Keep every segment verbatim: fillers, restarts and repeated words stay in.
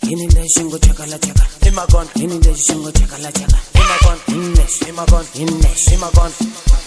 Yini le shingo chaka la chaka. In my gun. Yini le shingo chaka la chaka. In my gun. In this. In my gun. In this. In my gun.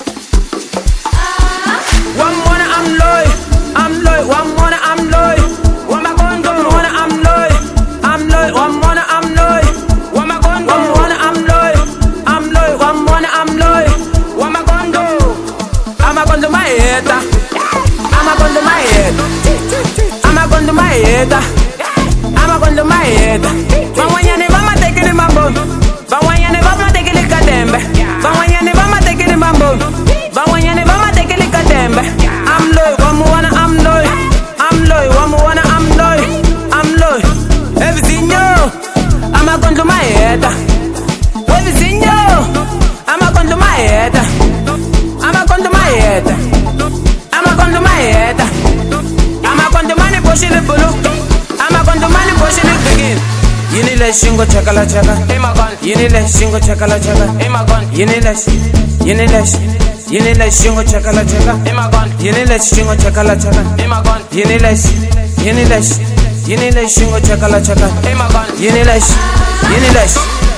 One wanna I'm loyal. I'm loyal. One wanna I'm loyal. One my gun. One wanna I'm loyal. I'm loyal. One wanna I'm loyal. One my gun. One wanna I'm loyal. I'm loyal. One wanna I'm loyal. One my gun. I'm a gun to my head. I'm a gun to my head. I'm a gun to my head. I'm a gun to my head. Bawanyane mama taking in my bone. Bawanyane mama taking it kadembe. Bawanyane mama taking in my bone. Bawanyane mama taking it kadembe. I'm loyal, one more wanna I'm loyal. I'm loyal, one more wanna I'm loyal. I'm loyal. Everything you, I'm a gun to my head. Everything you, I'm a gun to my head. I'm a gun to my head. I'm a gun to my head. I'm a gun to money pushing the blue. I'm a gun to money pushing it begin. Yini le shingo chaka la chaka. In my gun. Yini le shingo chaka la chaka. In my gun. Yini le Yini le Yini le shingo chaka la chaka. In my gun. Yini le shingo chaka la chaka. In my gun. Yini le Yini le Yini le shingo chaka la chaka. In my gun. Yini le Yini le